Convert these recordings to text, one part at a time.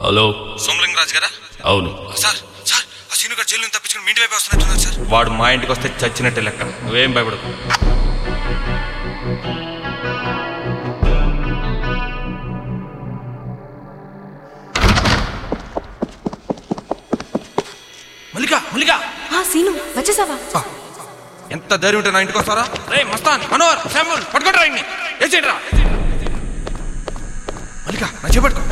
Hello, Somalinga Raju గారా? అవును. Sir sir ఆ సీను గారు జైలు నుంచి తప్పించుకుని మీ ఇంటి వైపు వస్తున్నట్టున్నారు సార్. వాడు మా ఇంటికి వస్తే చచ్చినట్టే లెక్క. నువ్వేం భయపడకు. మల్లిక మల్లిక సీను వచ్చేసావా? ఎంత ధైర్యం ఉంటే నా ఇంటికి వస్తారా? రే మస్తాన్, మనోహర్, శామ్యూల్ పట్టుకోండి ఇంటిని. ఏసేంట్రా మల్లిక, నా చేపట్టుకో.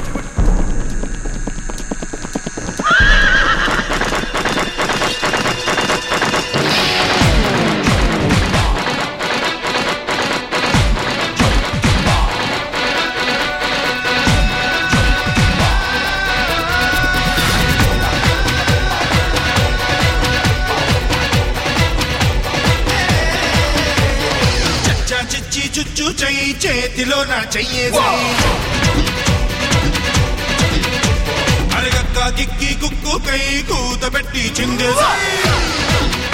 చిచ్చి చుచ్చు చెయ్యి చేతిలో నా చెయ్యేసి అరగక్క కిక్కి కుక్కు కై కూత పెట్టి చిందేసి